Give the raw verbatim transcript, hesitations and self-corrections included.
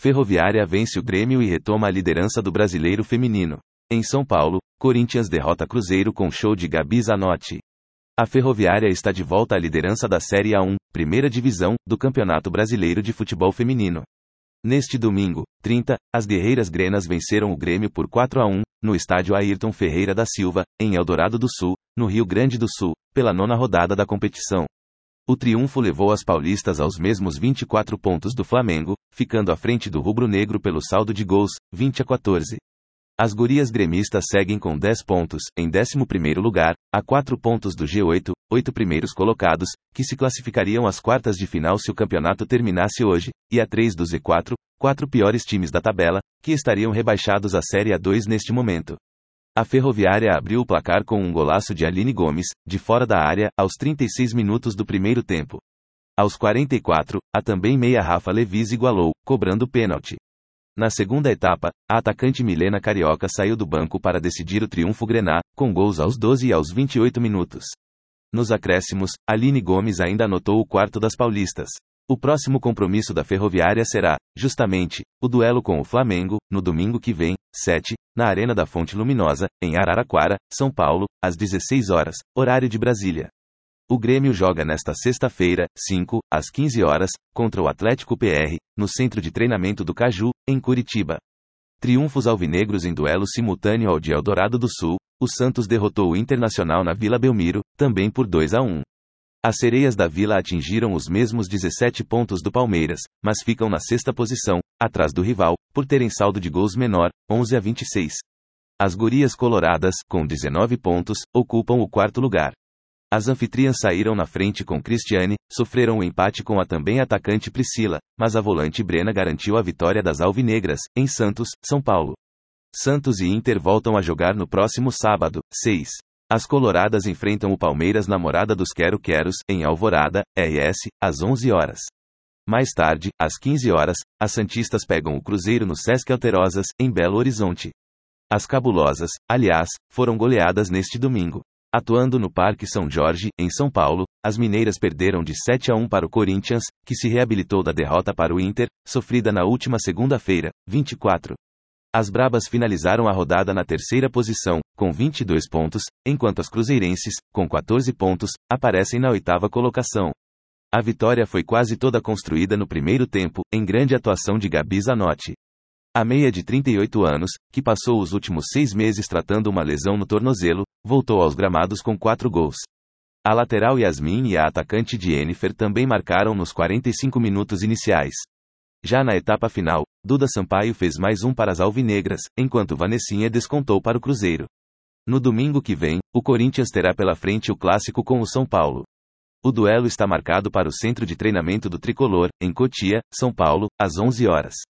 Ferroviária vence o Grêmio e retoma a liderança do Brasileiro Feminino. Em São Paulo, Corinthians derrota Cruzeiro com show de Gabi Zanotti. A Ferroviária está de volta à liderança da Série A um, primeira divisão, do Campeonato Brasileiro de Futebol Feminino. Neste domingo, trinta, as guerreiras grenas venceram o Grêmio por quatro a um, no estádio Ayrton Ferreira da Silva, em Eldorado do Sul, no Rio Grande do Sul, pela nona rodada da competição. O triunfo levou as paulistas aos mesmos vinte e quatro pontos do Flamengo, ficando à frente do rubro-negro pelo saldo de gols, vinte a quatorze. As gurias gremistas seguem com dez pontos, em décimo primeiro lugar, a quatro pontos do G oito, oito primeiros colocados, que se classificariam às quartas de final se o campeonato terminasse hoje, e a três do Z quatro, quatro piores times da tabela, que estariam rebaixados à Série A dois neste momento. A Ferroviária abriu o placar com um golaço de Aline Gomes, de fora da área, aos trinta e seis minutos do primeiro tempo. Aos quarenta e quatro, a também meia Rafa Levis igualou, cobrando pênalti. Na segunda etapa, a atacante Milena Carioca saiu do banco para decidir o triunfo grená, com gols aos doze e aos vinte e oito minutos. Nos acréscimos, Aline Gomes ainda anotou o quarto das paulistas. O próximo compromisso da Ferroviária será, justamente, o duelo com o Flamengo, no domingo que vem, sete, na Arena da Fonte Luminosa, em Araraquara, São Paulo, às dezesseis horas, horário de Brasília. O Grêmio joga nesta sexta-feira, cinco, às quinze horas, contra o Atlético P R, no Centro de Treinamento do Caju, em Curitiba. Triunfos alvinegros em duelo simultâneo ao de Eldorado do Sul, o Santos derrotou o Internacional na Vila Belmiro, também por dois a um. As sereias da Vila atingiram os mesmos dezessete pontos do Palmeiras, mas ficam na sexta posição, atrás do rival, por terem saldo de gols menor, onze a vinte e seis. As gurias coloradas, com dezenove pontos, ocupam o quarto lugar. As anfitriãs saíram na frente com Cristiane, sofreram o empate com a também atacante Priscila, mas a volante Brena garantiu a vitória das alvinegras, em Santos, São Paulo. Santos e Inter voltam a jogar no próximo sábado, seis. As coloradas enfrentam o Palmeiras na Morada dos Quero-Queros, em Alvorada, R S, às onze horas. Mais tarde, às quinze horas, as santistas pegam o Cruzeiro no Sesc Alterosas, em Belo Horizonte. As cabulosas, aliás, foram goleadas neste domingo. Atuando no Parque São Jorge, em São Paulo, as mineiras perderam de sete a um para o Corinthians, que se reabilitou da derrota para o Inter, sofrida na última segunda-feira, vinte e quatro. As brabas finalizaram a rodada na terceira posição, com vinte e dois pontos, enquanto as cruzeirenses, com quatorze pontos, aparecem na oitava colocação. A vitória foi quase toda construída no primeiro tempo, em grande atuação de Gabi Zanotti. A meia de trinta e oito anos, que passou os últimos seis meses tratando uma lesão no tornozelo, voltou aos gramados com quatro gols. A lateral Yasmin e a atacante Jennifer também marcaram nos quarenta e cinco minutos iniciais. Já na etapa final, Duda Sampaio fez mais um para as alvinegras, enquanto Vanessinha descontou para o Cruzeiro. No domingo que vem, o Corinthians terá pela frente o clássico com o São Paulo. O duelo está marcado para o Centro de Treinamento do Tricolor, em Cotia, São Paulo, às onze horas.